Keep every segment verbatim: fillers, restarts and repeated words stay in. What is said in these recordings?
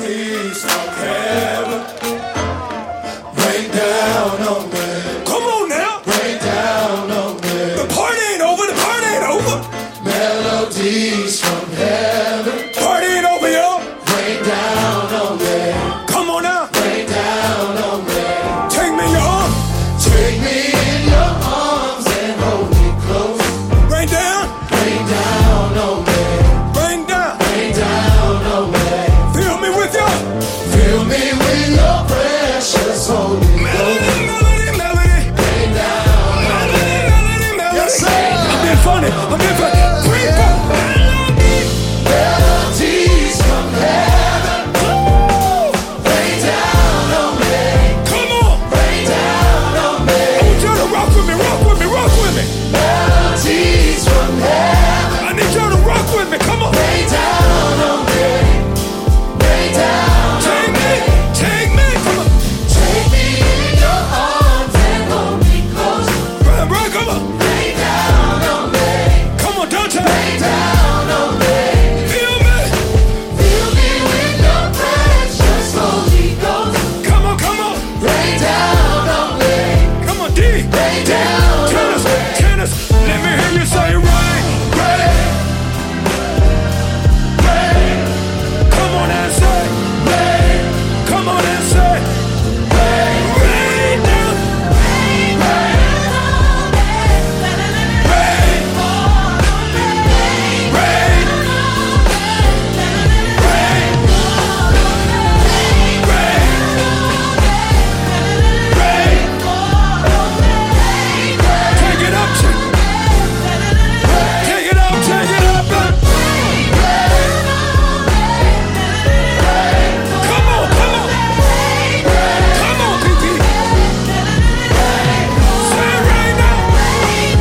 melodies of heaven rain down on me. Come on now, rain down on me. The party ain't over, the party ain't over. Melodies from heaven, party ain't over, yo. Rain down on me. Come on now, rain down on me. Take me in your arms, take me in your arms and hold me close. Rain down, rain down on me. Rain down, rain down on me. Fill me with your, fill me with your precious Holy Ghost. Melody, melody, melody. Rain down, melody, melody, melody. Yes, sir. I'm being funny. I'm being funny. Bring back melodies from heaven. Rain down on me. Come on. Rain down on me. I want y'all to rock with me, rock with me, rock with me. Melodies from heaven. I need y'all to rock with me. Come on. Rain down on me. Rain down. Take me, take me. Come on. Take me in your arms and hold me close. Brian, Brian, come on. Rain down on me. Come on, Dante. Rain down on me. Feel me. Fill me with your precious Holy Ghost. Come on, come on. Rain down on me. Come on, D. Rain down. Tennis, tennis. Let me hear you say rain, rain, rain. Come on and say rain. Come on and say rain. Rain down. Rain, rain, rain, rain, rain, rain, rain. Take it up, take take it up, take it up. Come on, come on. Come on, P P. Say it right now. Rain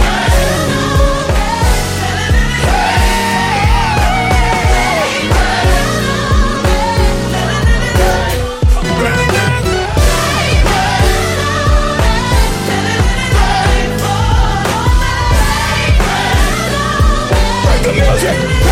down. Break the music.